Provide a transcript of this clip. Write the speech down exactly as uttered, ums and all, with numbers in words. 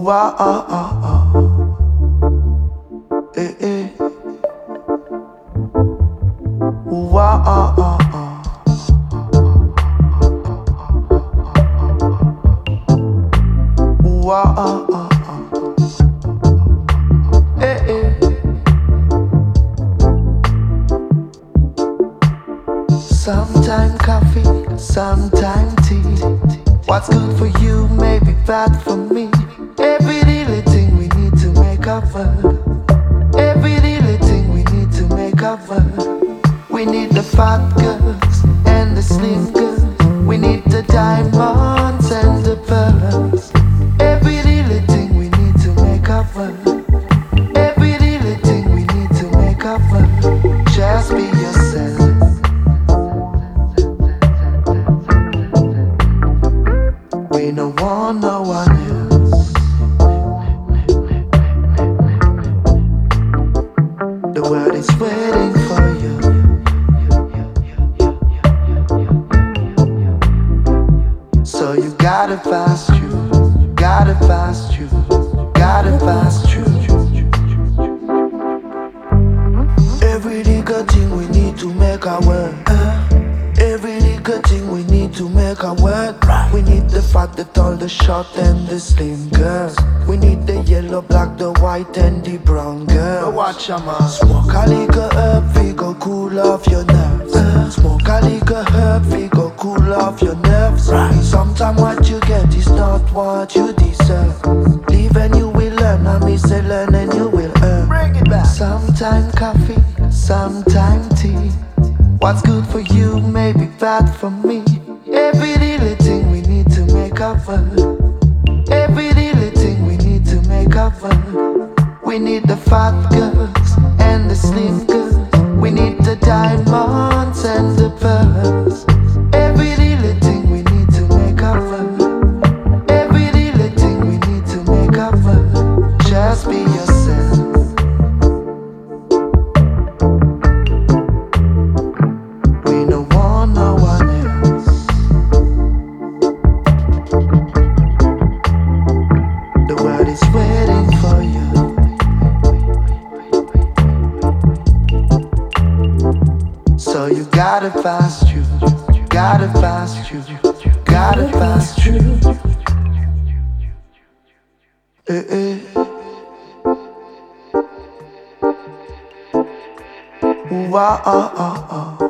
Ooh ah ah ah ah. Eh eh. Ooh ah ah ah ah. Ooh ah ah ah ah. Eh eh. Sometime coffee, sometime tea. What's good for you may be bad for me. Every little thing we need to make up for. Every little thing we need to make up for. We need the fat girls and the slim girls. We need the diamonds and the pearls. Every little thing we need to make up for. Every little thing we need to make up for. Just be yourself. We don't want no one else. The world is waiting for you. So you gotta pass through, gotta pass through, gotta pass through. Every little thing we need to make our work. Every little thing we need to make our work. We need the fat, the tall, the short and the slim girls. We need the yellow, black, the white and the brown girl. Watch your man. Smoke a little herb, we go cool off your nerves. Smoke a little herb, we go cool off your nerves. Sometimes what you get is not what you deserve. Live and you will learn, I me say learn and you will earn. Bring it back. Sometime coffee, sometime tea. What's good for you may be bad for me. Every little thing we need to make up for. Every little thing we need to make up for. We need the fat girls and the slim girls. We need the diamonds and the pearls. Every little thing we need to make up for. Every little thing we need to make up for. Just be yourself. We don't want no one else. The world is waiting for you. So you gotta pass through, gotta pass through, gotta pass through. Eh eh. Ooh ah ah ah ah.